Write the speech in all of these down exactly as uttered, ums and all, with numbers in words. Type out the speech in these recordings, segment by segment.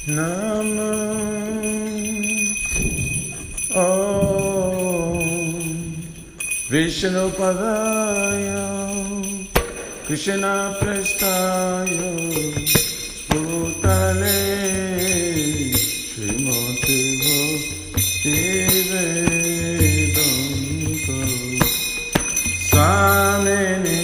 Namah Om Vishnu Padaya Krishna Prestaya Bhutale Srimati Bhakti Vedanta Swami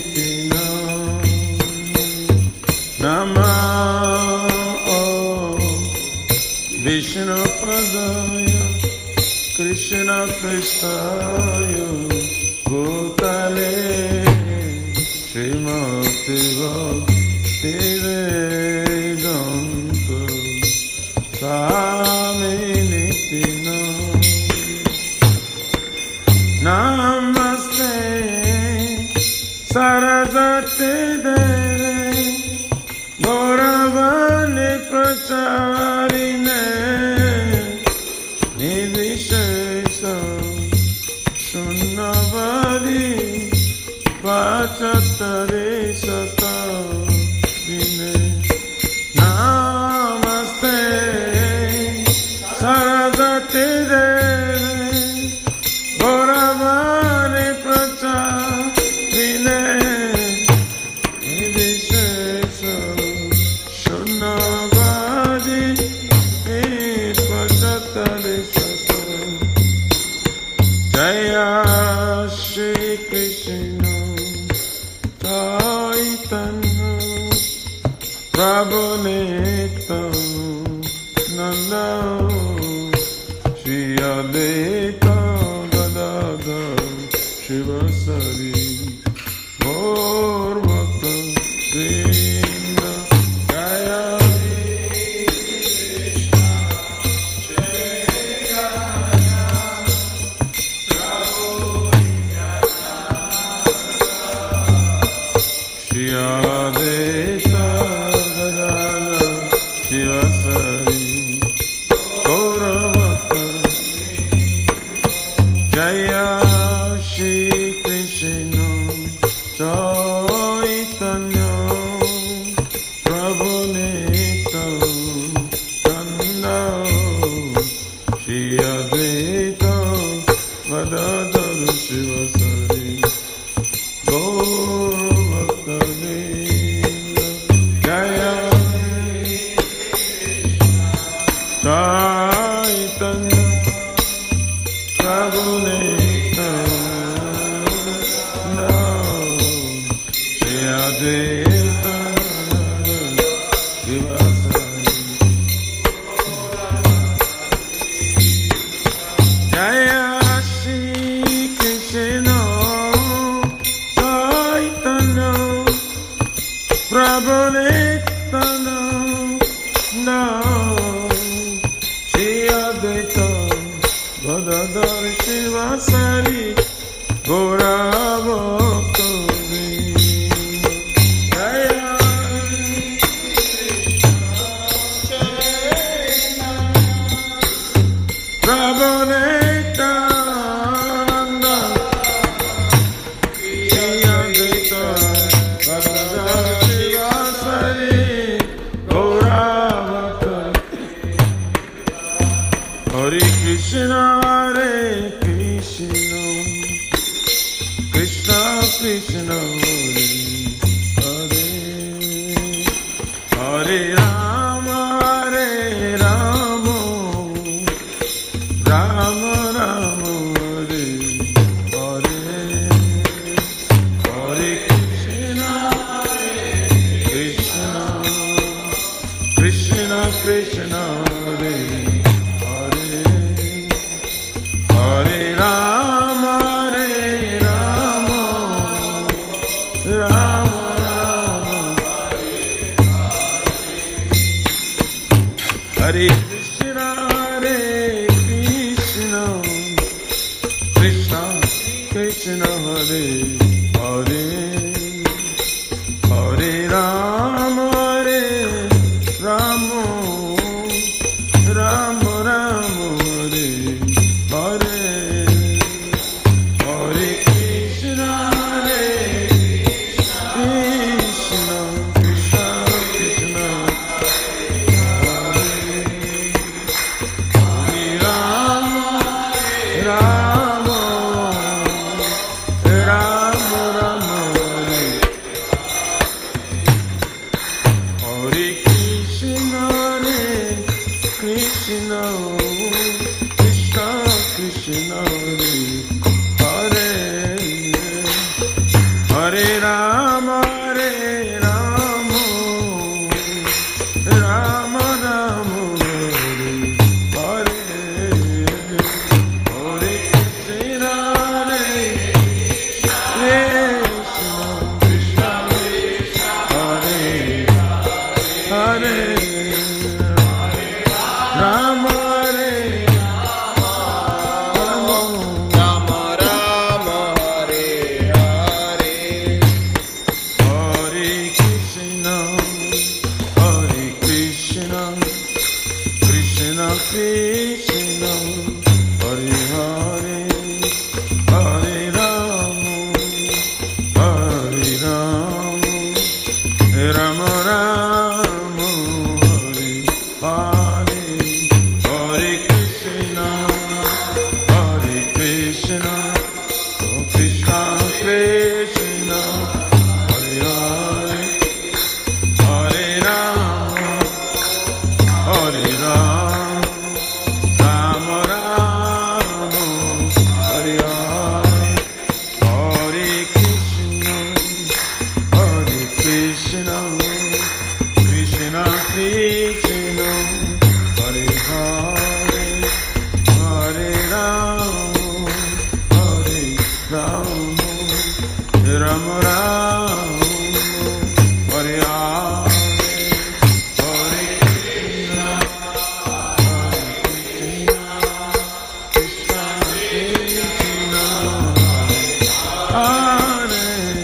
Nityananda Namah Om Vishnu Padaya Krishna Prestaya Bhutale Srimati Bhakti Vedanta Swami Nityananda Namaste Saraswati Devi Gauravani Pracharine Nidvishesha Sunnavadi Vachatare Satavine Namaste Saraswati Devi Gauravani Pracharine Nidvishesha Sunnavadi Vachatare Satavine Jaya Shri Krishna Chaitanya Prabhu Nityananda Shri Advaita Gadadhar Shivasari Gaur Bhakta Vrinda Jaya Shri Advaita Gadadhar Shivasari Gaur Bhakta Jaya Shri Krishna Chaitanya Prabhu Nityananda Shri Advaita Gadadhar Shivasari Gaur Bhakta Vrinda Jaya Chaitanya Prabhu Nityananda Shri Advaita Shivasari Jaya Shri Krishna Chaitanya Prabhu Nityananda Shri Advaita Gadadhar Shivasari Gaura Bhakta Vrinda Jaya Prabhu Nityananda Shri Advaita Gadadhar Shivasari Gaura Bhakta Hare Krishna Hare Krishna Krishna Krishna Hare Hare Hare Rama Hare Rama Rama Rama Hare Hare Hare Krishna Krishna Krishna Krishna Hare Hare Rama, Hare Rama, Rama Rama, Hare Krishna, Hare Krishna, Krishna Krishna Hare Hare, Hare Rama, Hare Rama, Rama Rama, Hare Hare. Hare Rama Hare Rama, Rama Rama Hare Hare, Hare Krishna, Hare Krishna, Krishna Krishna, Hare Hare, Hare Rama, Hare Rama, Rama Rama, Hare Hare, Hare Krishna, Hare Krishna, oh Krishna Krishna, Hare Hare, Hare Rama, Hare Rama, Rama Rama, Hare Hare, Hare Krishna, Hare Krishna, Krishna Krishna, Hare Hare, Hare Rama, Hare Rama, Rama Rama, Hare Hare, Hare Krishna, Hare Krishna, Krishna Krishna, Hare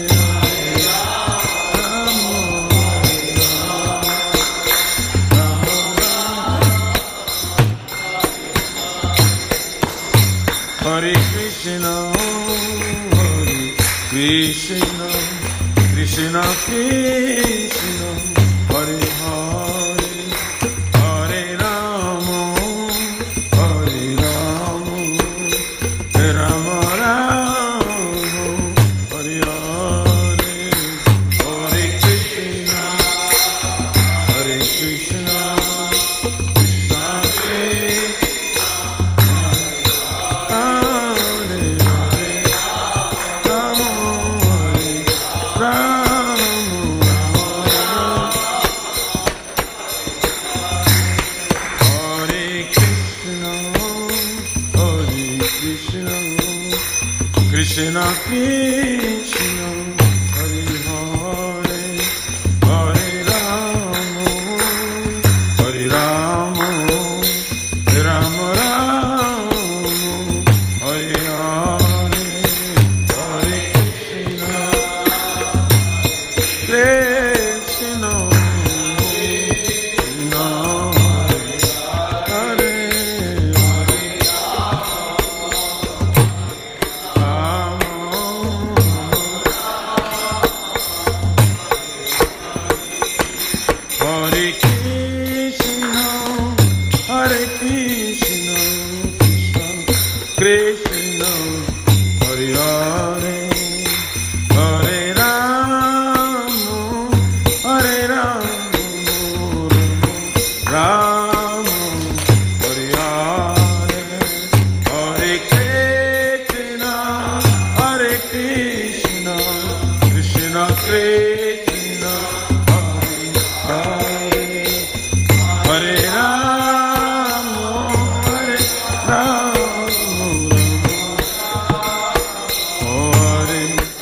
Hare Krishna, Hare Krishna, Krishna Krishna, Hare Hare, Hare Rama, Hare Rama, Rama Rama, Hare Hare, Hare Krishna, Hare Krishna, Krishna Krishna, Hare Hare, Rama, Rama, Hare Krishna, Hare Krishna, Krishna Krishna, Hare Hare, Hare Rama, Hare Rama, Rama Rama, Hare Hare, Hare Krishna, Krishna, Krishna, Hare Hare, Rama, Hare Krishna, Hare Krishna, Krishna, Hare Hare, Hare Rama, Hare Rama, Rama, Hare Hare, Hare Krishna, Hare Krishna, Krishna Krishna, Hare Hare, Hare Rama, Hare Rama, Hare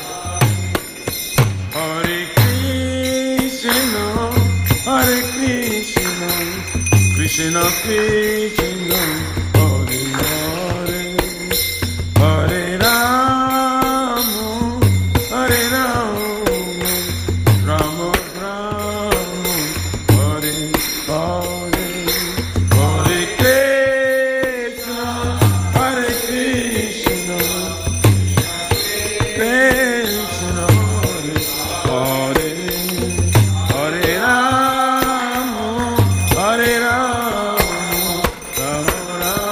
Hare Krishna, Hare Krishna, Krishna Krishna, Hare Hare, Hare Rama, Hare Rama, Rama Rama, Hare Hare, Hare Krishna, Hare Krishna, Krishna, Hare Hare, Hare Rama, Hare Rama, Rama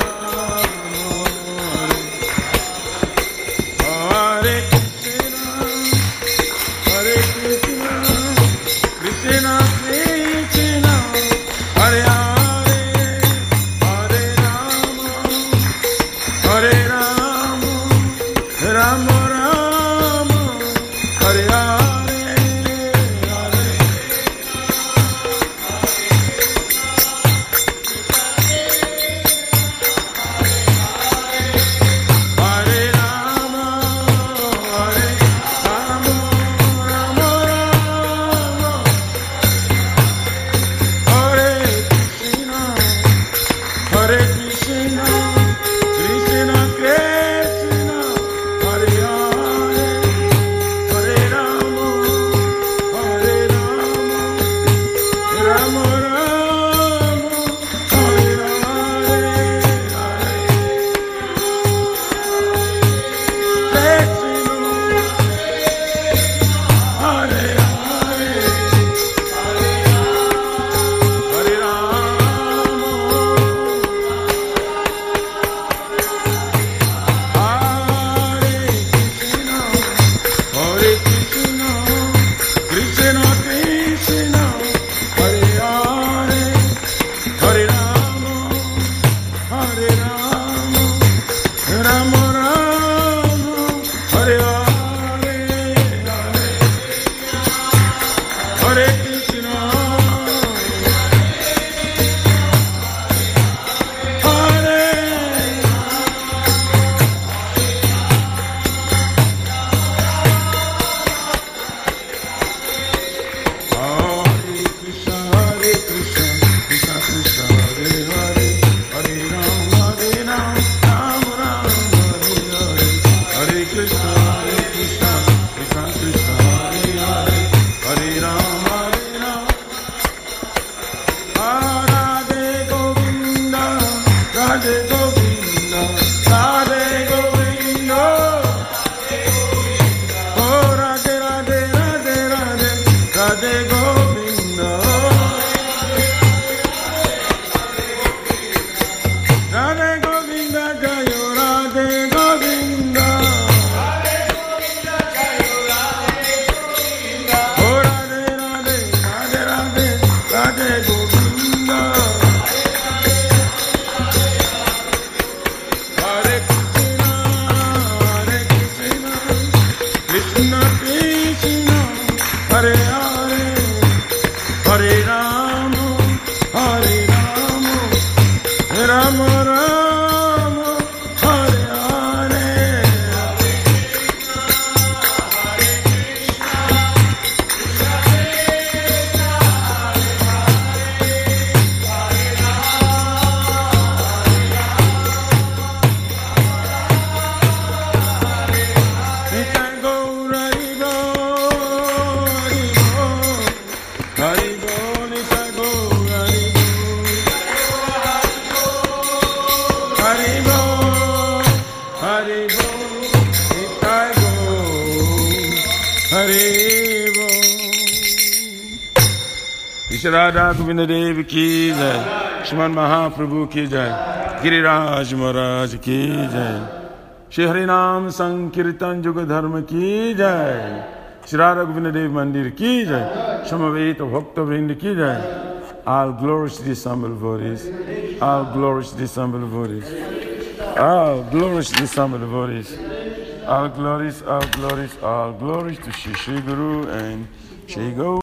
Shri Radha Govind Dev की जय, श्रीमान महाप्रभु की जय, गिरिराज महाराज की जय, श्री हरिनाम संकीर्तन युग धर्म की जय, श्री राधा गोविंद देव मंदिर की जय, समवेत भक्त वृंद की जय. All glories to the assembled devotees. All glories to the assembled devotees. All glories to the assembled devotees. All glories, all glories, all glories to Shri Shri Guru and Shri Guru.